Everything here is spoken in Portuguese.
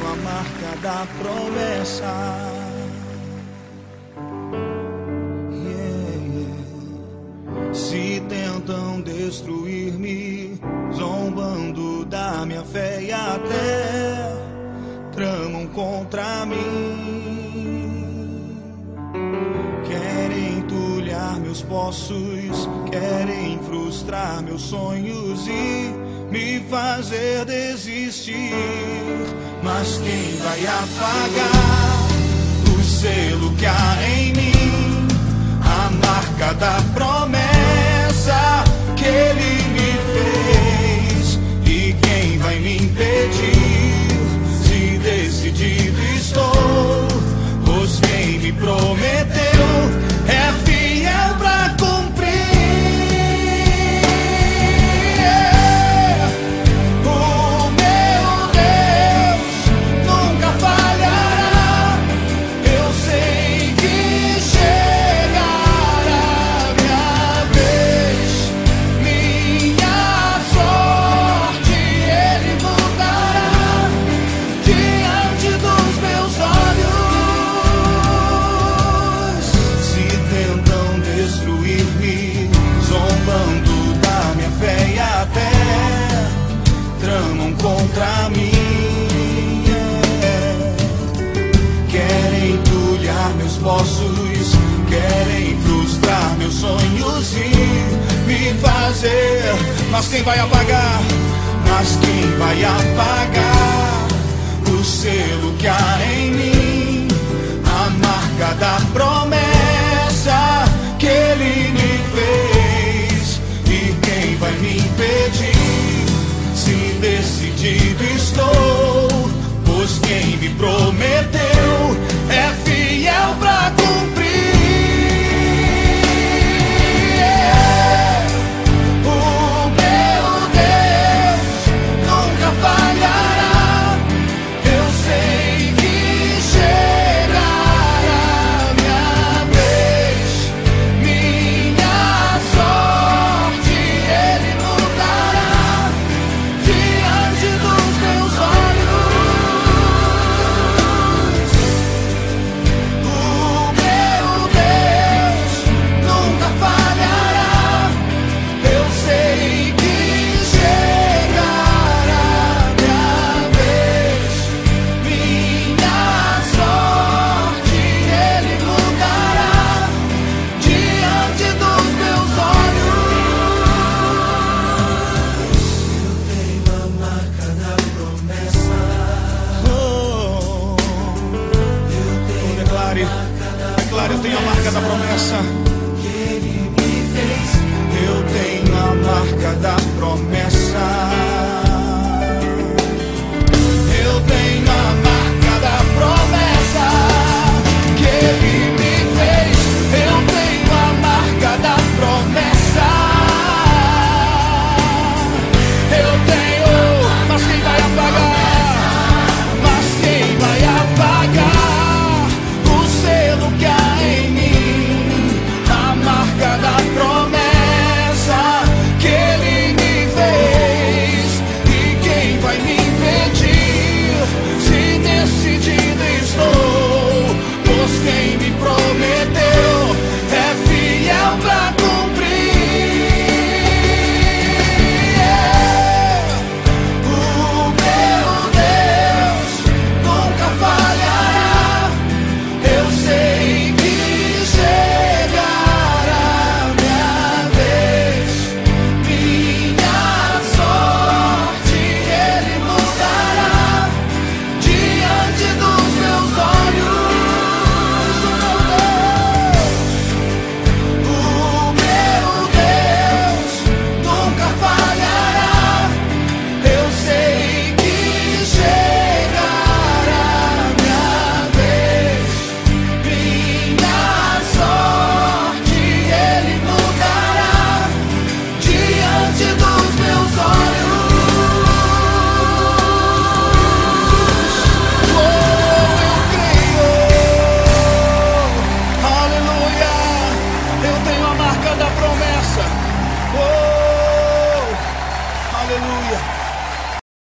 a marca da promessa. Se tentam destruir-me, zombando da minha fé e até tramam contra mim. Querem entulhar meus poços, querem frustrar meus sonhos e me fazer desistir. Mas quem vai apagar o selo que há em mim? A marca da promessa que ele me fez. E quem vai me impedir? Se decidido estou, pois quem me prometeu é fiel pra cumprir. O meu Deus nunca falhará. Eu sei que chegará minha vez, minha sorte ele mudará diante dos meus olhos. Se tentam destruir-me, zombando da minha fé e até tramam contra mim. Querem entulhar meus poços, querem frustrar meus sonhos e me fazer. Mas quem vai apagar? Mas quem vai apagar o selo que há em mim? A marca da promessa que ele me fez. E quem vai me impedir? Se decidido estou, pois quem me prometeu é fiel pra cumprir. O meu Deus nunca falhará. Eu sei que chegará minha vez, minha sorte ele mudará diante dos meus olhos. O meu Deus nunca falhará. Eu sei que chegará minha vez, minha sorte ele mudará diante dos meus olhos. Eu tenho a marca da promessa. Declare, eu tenho a marca da promessa.